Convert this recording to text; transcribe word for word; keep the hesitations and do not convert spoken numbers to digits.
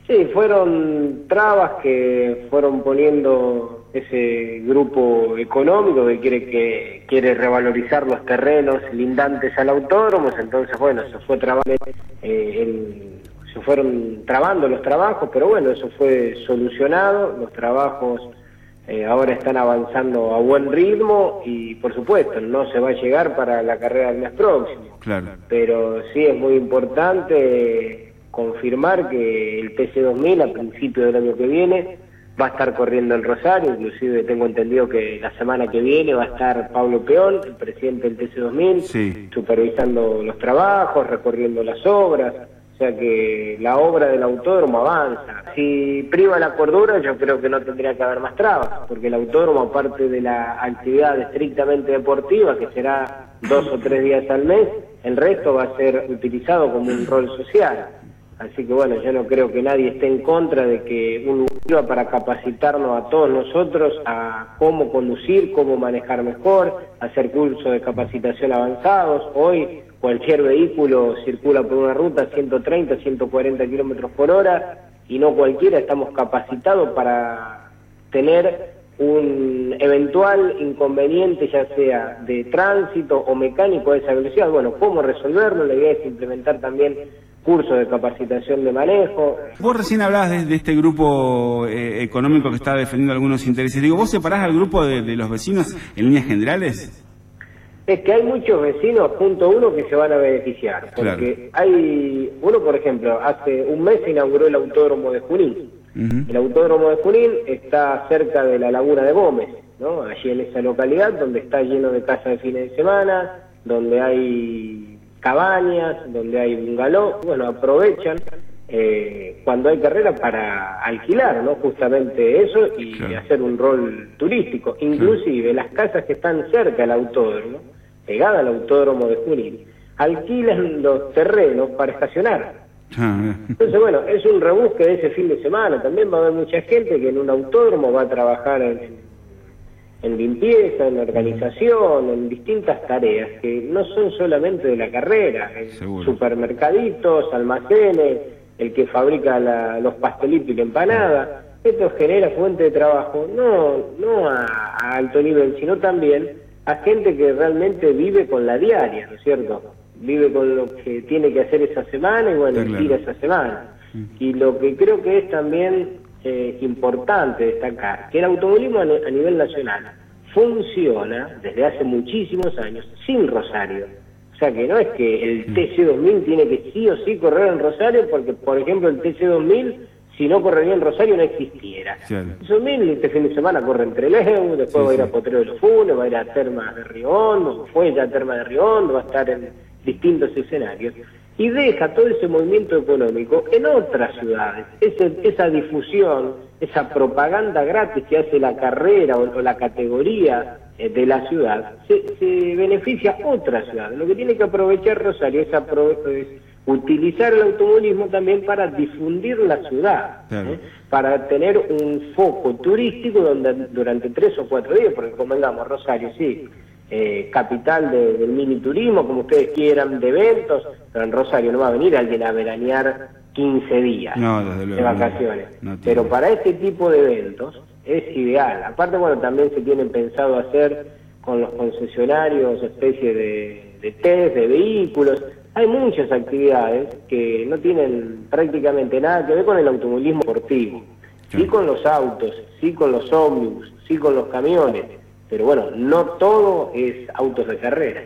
Sí, fueron trabas que fueron poniendo ese grupo económico que quiere que quiere revalorizar los terrenos lindantes al autódromo. Entonces, bueno, se fue trabando, eh, el, se fueron trabando los trabajos, pero bueno, eso fue solucionado. Los trabajos eh, ahora están avanzando a buen ritmo y, por supuesto, no se va a llegar para la carrera del mes próximo. Claro. Pero sí es muy importante confirmar que el T C dos mil a principios del año que viene va a estar corriendo en Rosario. Inclusive tengo entendido que la semana que viene va a estar Pablo Peón, el presidente del T C dos mil, sí, supervisando los trabajos, recorriendo las obras. O sea que la obra del autódromo avanza. Si priva la cordura, yo creo que no tendría que haber más trabas, porque el autódromo, aparte de la actividad estrictamente deportiva, que será dos o tres días al mes, el resto va a ser utilizado como un rol social. Así que bueno, yo no creo que nadie esté en contra de que uno sirva para capacitarnos a todos nosotros a cómo conducir, cómo manejar mejor, hacer cursos de capacitación avanzados. Hoy cualquier vehículo circula por una ruta a ciento treinta, ciento cuarenta kilómetros por hora y no cualquiera estamos capacitados para tener un eventual inconveniente, ya sea de tránsito o mecánico a esa velocidad. Bueno, ¿cómo resolverlo? La idea es implementar también cursos de capacitación de manejo. Vos recién hablabas de, de este grupo eh, económico que está defendiendo algunos intereses. Digo, ¿vos separás al grupo de, de los vecinos en líneas generales? Es que hay muchos vecinos, punto uno, que se van a beneficiar. Porque claro, hay uno, por ejemplo, hace un mes se inauguró el autódromo de Junín. Uh-huh. El autódromo de Junín está cerca de la laguna de Gómez, ¿no? Allí en esa localidad, donde está lleno de casas de fines de semana, donde hay cabañas, donde hay bungalow. Bueno, aprovechan eh, cuando hay carrera para alquilar, ¿no? Justamente eso y claro, hacer un rol turístico. Inclusive claro, las casas que están cerca del autódromo, pegadas al autódromo de Junín, alquilan los terrenos para estacionar. Entonces, bueno, es un rebusque de ese fin de semana. También va a haber mucha gente que en un autódromo va a trabajar en, en limpieza, en organización, en distintas tareas que no son solamente de la carrera, en Seguro. supermercaditos, almacenes, el que fabrica la, los pastelitos y la empanada. Esto genera fuente de trabajo, no, no a, a alto nivel, sino también a gente que realmente vive con la diaria, ¿no es cierto? Vive con lo que tiene que hacer esa semana y bueno, claro, tira esa semana. Y lo que creo que es también eh, importante destacar, que el automovilismo a, a nivel nacional funciona desde hace muchísimos años sin Rosario. O sea que no es que el T C dos mil tiene que sí o sí correr en Rosario, porque por ejemplo el T C dos mil, si no correría en Rosario no existiera. Sí. El T C dos mil este fin de semana corre en Trelew, después sí, va a ir a Potrero de los Funes, va a ir a Termas de Río Hondo, fue ya a Termas de Río Hondo, va a estar en distintos escenarios, y deja todo ese movimiento económico en otras ciudades. Ese, esa difusión, esa propaganda gratis que hace la carrera o, o la categoría eh, de la ciudad, se, se beneficia a otras ciudades. Lo que tiene que aprovechar Rosario es, aprove es utilizar el automovilismo también para difundir la ciudad, claro, ¿eh? Para tener un foco turístico donde durante tres o cuatro días, porque convengamos, Rosario sí, Eh, capital de, del mini turismo, como ustedes quieran, de eventos, pero en Rosario no va a venir alguien a veranear quince días no, desde luego, de vacaciones. No, no pero para este tipo de eventos es ideal. Aparte, bueno, también se tienen pensado hacer con los concesionarios especie de, de test de vehículos. Hay muchas actividades que no tienen prácticamente nada que ver con el automovilismo deportivo. Sí, sí con los autos, sí con los ómnibus, sí con los camiones. Pero bueno, no todo es autos de carrera.